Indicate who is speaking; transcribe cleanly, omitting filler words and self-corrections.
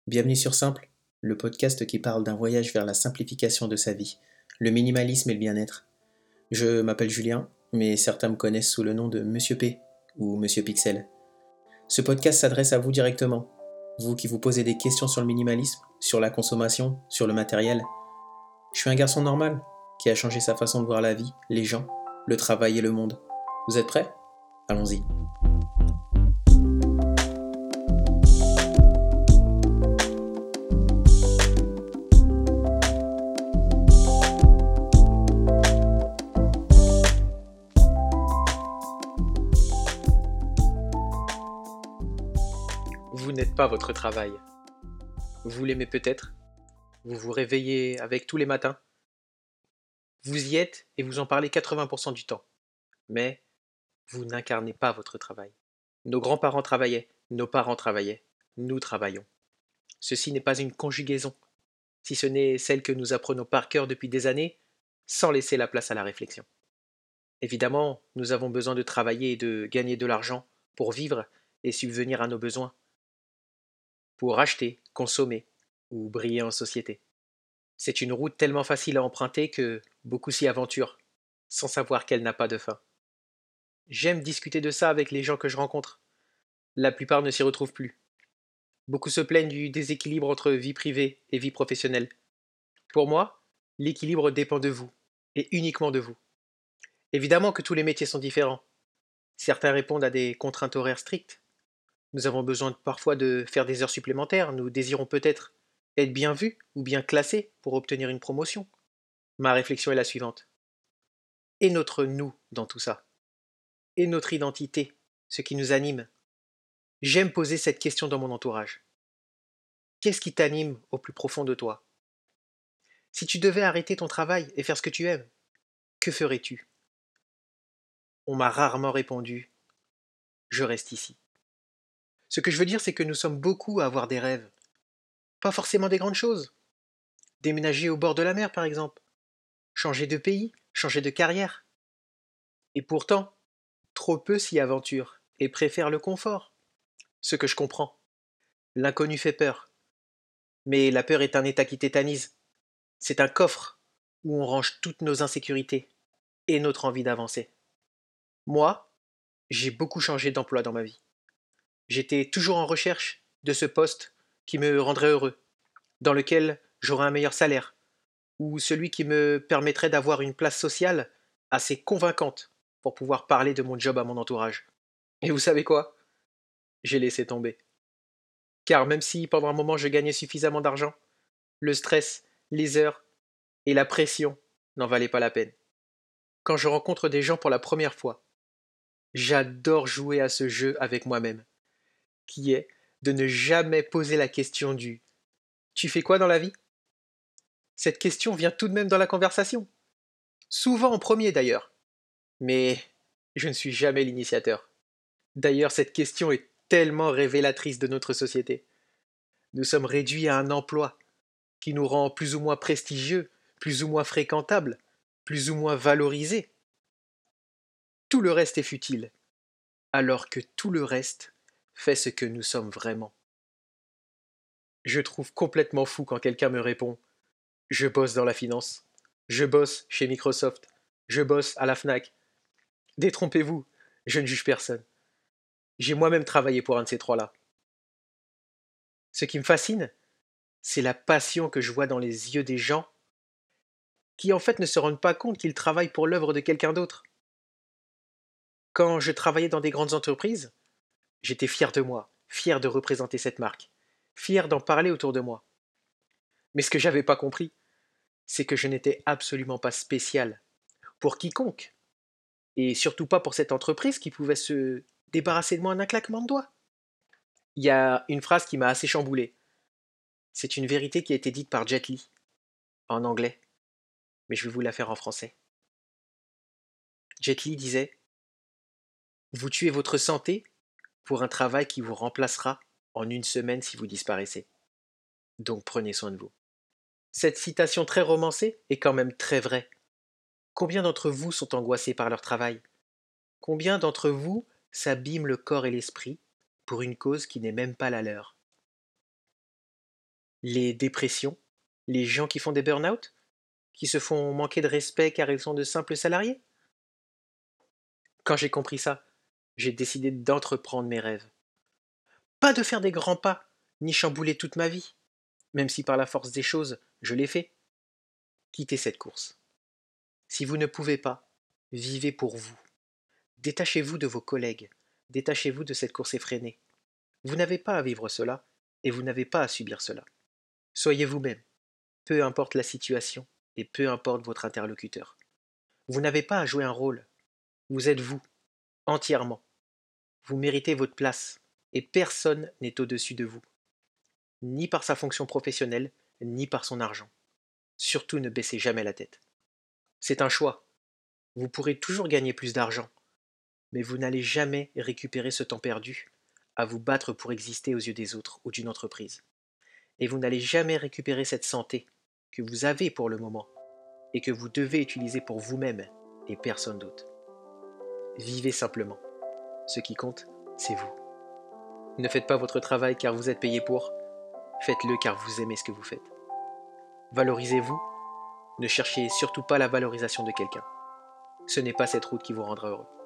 Speaker 1: Bienvenue sur Simple, le podcast qui parle d'un voyage vers la simplification de sa vie, le minimalisme et le bien-être. Je m'appelle Julien, mais certains me connaissent sous le nom de Monsieur P ou Monsieur Pixel. Ce podcast s'adresse à vous directement, vous qui vous posez des questions sur le minimalisme, sur la consommation, sur le matériel. Je suis un garçon normal qui a changé sa façon de voir la vie, les gens, le travail et le monde. Vous êtes prêts? Allons-y.
Speaker 2: Vous n'êtes pas votre travail. Vous l'aimez peut-être. Vous vous réveillez avec tous les matins. Vous y êtes et vous en parlez 80% du temps. Mais vous n'incarnez pas votre travail. Nos grands-parents travaillaient, nos parents travaillaient, nous travaillons. Ceci n'est pas une conjugaison, si ce n'est celle que nous apprenons par cœur depuis des années, sans laisser la place à la réflexion. Évidemment, nous avons besoin de travailler et de gagner de l'argent pour vivre et subvenir à nos besoins, pour acheter, consommer ou briller en société. C'est une route tellement facile à emprunter que beaucoup s'y aventurent, sans savoir qu'elle n'a pas de fin. J'aime discuter de ça avec les gens que je rencontre. La plupart ne s'y retrouvent plus. Beaucoup se plaignent du déséquilibre entre vie privée et vie professionnelle. Pour moi, l'équilibre dépend de vous, et uniquement de vous. Évidemment que tous les métiers sont différents. Certains répondent à des contraintes horaires strictes. Nous avons besoin parfois de faire des heures supplémentaires, nous désirons peut-être être bien vus ou bien classés pour obtenir une promotion. Ma réflexion est la suivante. Et notre nous dans tout ça? Et notre identité, ce qui nous anime? J'aime poser cette question dans mon entourage. Qu'est-ce qui t'anime au plus profond de toi? Si tu devais arrêter ton travail et faire ce que tu aimes, que ferais-tu? On m'a rarement répondu, je reste ici. Ce que je veux dire, c'est que nous sommes beaucoup à avoir des rêves. Pas forcément des grandes choses. Déménager au bord de la mer, par exemple. Changer de pays, changer de carrière. Et pourtant, trop peu s'y aventurent et préfèrent le confort. Ce que je comprends. L'inconnu fait peur. Mais la peur est un état qui tétanise. C'est un coffre où on range toutes nos insécurités et notre envie d'avancer. Moi, j'ai beaucoup changé d'emploi dans ma vie. J'étais toujours en recherche de ce poste qui me rendrait heureux, dans lequel j'aurais un meilleur salaire, ou celui qui me permettrait d'avoir une place sociale assez convaincante pour pouvoir parler de mon job à mon entourage. Et vous savez quoi? J'ai laissé tomber. Car même si pendant un moment je gagnais suffisamment d'argent, le stress, les heures et la pression n'en valaient pas la peine. Quand je rencontre des gens pour la première fois, j'adore jouer à ce jeu avec moi-même, qui est de ne jamais poser la question du «Tu fais quoi dans la vie?» Cette question vient tout de même dans la conversation, souvent en premier d'ailleurs, mais je ne suis jamais l'initiateur. D'ailleurs, cette question est tellement révélatrice de notre société. Nous sommes réduits à un emploi qui nous rend plus ou moins prestigieux, plus ou moins fréquentable, plus ou moins valorisé. Tout le reste est futile, alors que tout le reste fait ce que nous sommes vraiment. Je trouve complètement fou quand quelqu'un me répond ⁇ Je bosse dans la finance, je bosse chez Microsoft, je bosse à la Fnac. Détrompez-vous, je ne juge personne. J'ai moi-même travaillé pour un de ces trois-là. Ce qui me fascine, c'est la passion que je vois dans les yeux des gens qui en fait ne se rendent pas compte qu'ils travaillent pour l'œuvre de quelqu'un d'autre. Quand je travaillais dans des grandes entreprises, j'étais fier de moi, fier de représenter cette marque, fier d'en parler autour de moi. Mais ce que j'avais pas compris, c'est que je n'étais absolument pas spécial pour quiconque, et surtout pas pour cette entreprise qui pouvait se débarrasser de moi en un claquement de doigts. Il y a une phrase qui m'a assez chamboulé. C'est une vérité qui a été dite par Jet Li, en anglais, mais je vais vous la faire en français. Jet Li disait Vous tuez votre santé pour un travail qui vous remplacera en une semaine si vous disparaissez. Donc prenez soin de vous. Cette citation très romancée est quand même très vraie. Combien d'entre vous sont angoissés par leur travail? Combien d'entre vous s'abîment le corps et l'esprit pour une cause qui n'est même pas la leur? Les dépressions, les gens qui font des burn-out, qui se font manquer de respect car ils sont de simples salariés. Quand j'ai compris ça, j'ai décidé d'entreprendre mes rêves. Pas de faire des grands pas, ni chambouler toute ma vie, même si par la force des choses, je l'ai fait. Quittez cette course. Si vous ne pouvez pas, vivez pour vous. Détachez-vous de vos collègues, détachez-vous de cette course effrénée. Vous n'avez pas à vivre cela, et vous n'avez pas à subir cela. Soyez vous-même, peu importe la situation, et peu importe votre interlocuteur. Vous n'avez pas à jouer un rôle, vous êtes vous, entièrement. Vous méritez votre place, et personne n'est au-dessus de vous, ni par sa fonction professionnelle, ni par son argent. Surtout ne baissez jamais la tête. C'est un choix. Vous pourrez toujours gagner plus d'argent, mais vous n'allez jamais récupérer ce temps perdu à vous battre pour exister aux yeux des autres ou d'une entreprise. Et vous n'allez jamais récupérer cette santé que vous avez pour le moment et que vous devez utiliser pour vous-même et personne d'autre. Vivez simplement. Ce qui compte, c'est vous. Ne faites pas votre travail car vous êtes payé pour. Faites-le car vous aimez ce que vous faites. Valorisez-vous. Ne cherchez surtout pas la valorisation de quelqu'un. Ce n'est pas cette route qui vous rendra heureux.